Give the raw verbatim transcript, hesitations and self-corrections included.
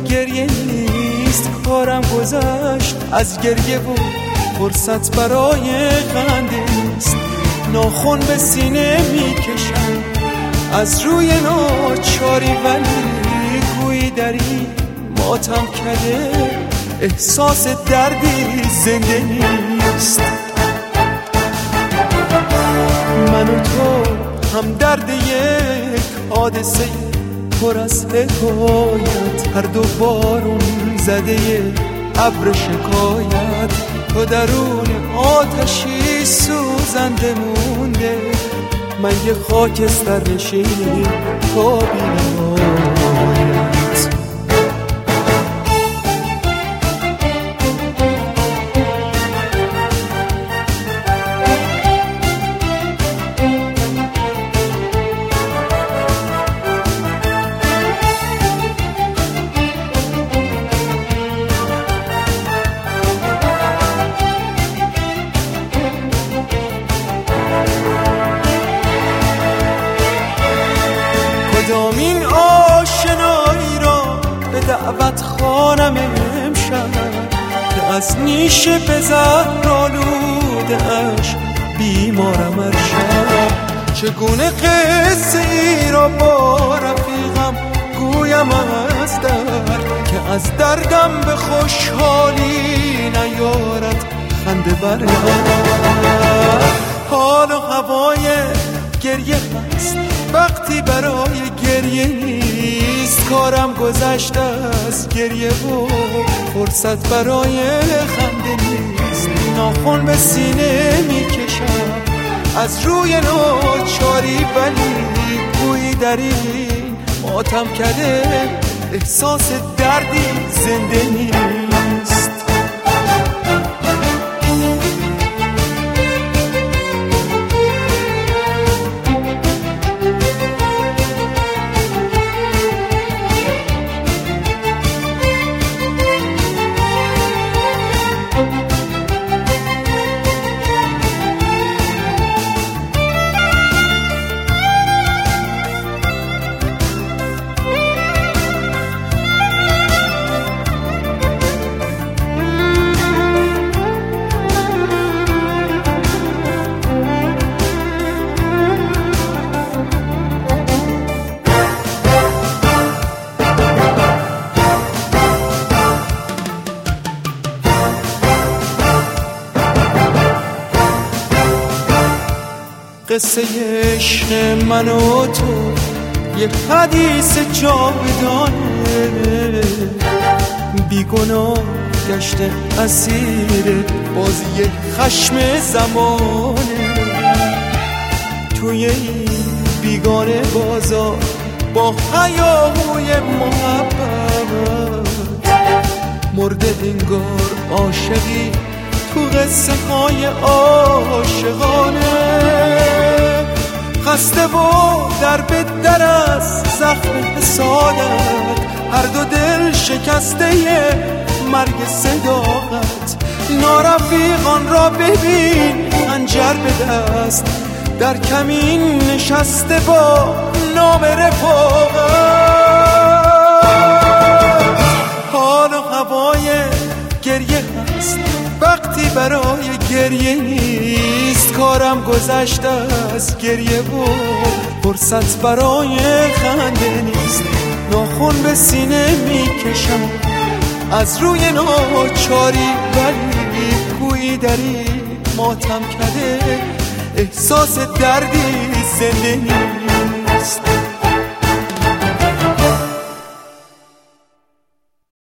گریه نیست، کارم گذشت از گریه و فرصت برای خنده نیست. ناخن به سینه میکشم از روی ناچاری، ولی گویی دری ماتم کرده، احساس دردی زنده نیست. من و تو هم درد یک حادثه پر از حکایت، هر دو بارون زده ابر شکایت. تو درون آتشی سوزنده مونده، من یه خاکستر نشین تا بینهایت. کدامین آشنایی را به دعوت خوانم امشب، که از نیشه به زهر آلوده اش بیمارم ارشب. چگونه قصه ای را با رفیقم گویم از درد، که از دردم به خوشحالی نیارد خنده برد. حال و هوای گریه هست وقتی برای گریه نیست، کارم گذشته از گریه و فرصت برای خنده نیست. ناخن به سینه میکشم از روی ناچاری، ولی گویی در این ماتم کرده، احساس دردی زنده نیست. قصه عشق من و تو یک حدیث جاودانه، بیگناه گشته اسیر بازی خشم زمانه. توی این بیگانه بازار با هیاهوی محبت، مرده انگار عاشقی تو قصه های عاشقانه. خسته و در به در از زخم حسادت، هر دو دل شکسته مرگ صداقت. نارفیقان را ببین خنجر به دست، در کمین نشسته با نام رفاقت. حال و هوای گریه هست وقتی برای گریه نیست، کارم گذشته از گریه و فرصت برای خنده نیست. ناخن به سینه میکشم از روی ناچاری، ولی گویی دری ماتم کرده، احساس دردی زنده نیست.